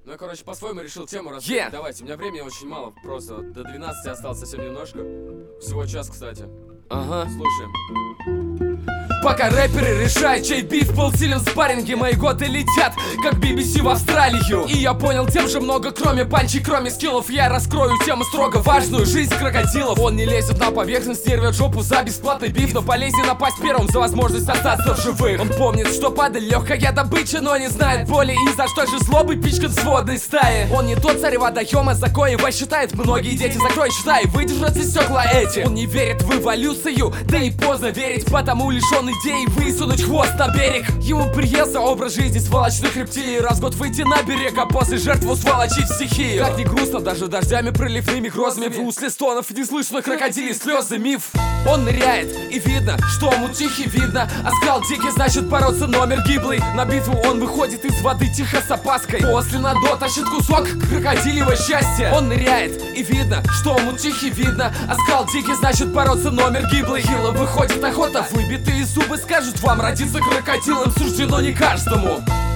Ну, я, короче, по-своему решил тему раскрыть. Давайте, у меня времени очень мало, просто до 12 осталось совсем немножко. Всего час, кстати. Ага. Слушаем. Пока рэперы решают, чей биф был силен в спарринге, мои годы летят, как BBC в Австралию. И я понял, тем же много, кроме панчей, кроме скиллов. Я раскрою тему строго важную, жизнь крокодилов. Он не лезет на поверхность, не рвет жопу за бесплатный биф, но полезен напасть первым за возможность остаться в живых. Он помнит, что падаль легкая добыча, но не знает боли, и за что же злобы пичкан в сводной стае. Он не тот царь водоема, за коего считают многие дети. Закрой, считай, выдержат из стекла эти. Он не верит в эволюцию, да и поздно верить, потому лишь он идеи высунуть хвост на берег. Ему приелся образ жизни сволочных рептилий. Раз в год выйти на берег, а после жертву сволочить стихию. Как ни грустно, даже дождями, проливными грозами, в русле стонов не слышно крокодили слезы. Миф. Он ныряет, и видно, что ему тихий, видно. Оскал дикий, значит бороться номер гиблый. На битву он выходит из воды тихо с опаской. После на дно тащит кусок крокодилего счастья. Он ныряет, и видно, что ему тихий, видно. Оскал дикий, значит бороться номер гиблый. Хило выходит охота, выбитые зубы скажут вам, родиться крокодилом суждено не каждому.